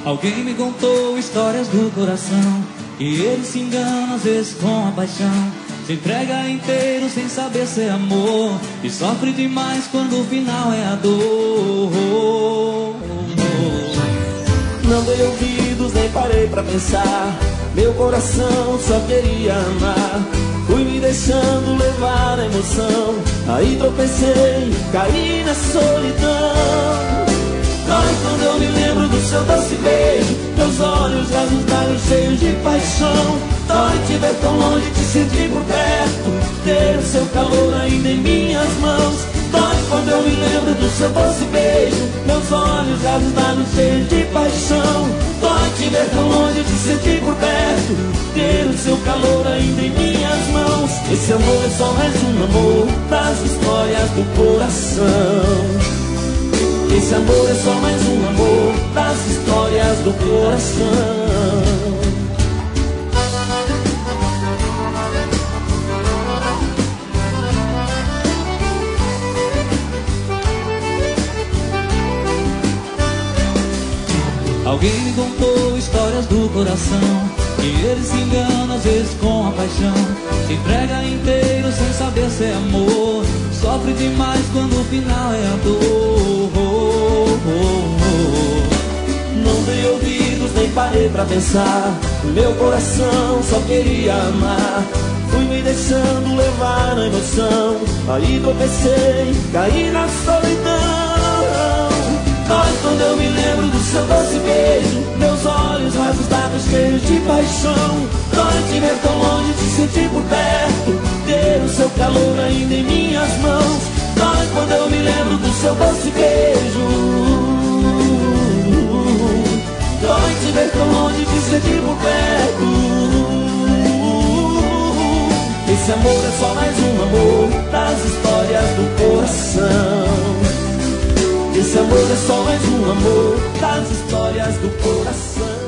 Alguém me contou histórias do coração, e ele se engana às vezes com a paixão. Se entrega inteiro sem saber se é amor, e sofre demais quando o final é a dor. Não dei ouvidos, nem parei pra pensar. Meu coração só queria amar. Fui me deixando levar a emoção. Aí tropecei, caí na solidão. Dói quando eu me lembro do seu doce beijo, meus olhos rasos d'água cheios de paixão. Dói te ver tão longe, te sentir por perto, ter o seu calor ainda em minhas mãos. Dói quando eu me lembro do seu doce beijo, meus olhos rasos d'água cheios de paixão. Dói te ver tão longe, te sentir por perto, ter o seu calor ainda em minhas mãos. Esse amor é só mais um amor das histórias do coração. Esse amor é só mais um amor das histórias do coração. Alguém me contou histórias do coração, e ele se engana às vezes com a paixão. Se entrega inteiro sem saber se é amor, sofre demais quando o final é a dor. Não dei ouvidos, nem parei pra pensar. Meu coração só queria amar. Fui me deixando levar na emoção. Aí tropecei, caí na solidão. Dói quando eu me lembro do seu doce beijo, meus olhos rasos d'água cheios de paixão. Dói te ver tão longe, te sentir por perto, ter o seu calor ainda em minhas mãos. Dói quando eu me lembro do seu doce beijo. Dói te ver tão longe, te sentir por perto. Esse amor é só mais um amor das histórias do coração. Esse amor é só mais um amor das histórias do coração.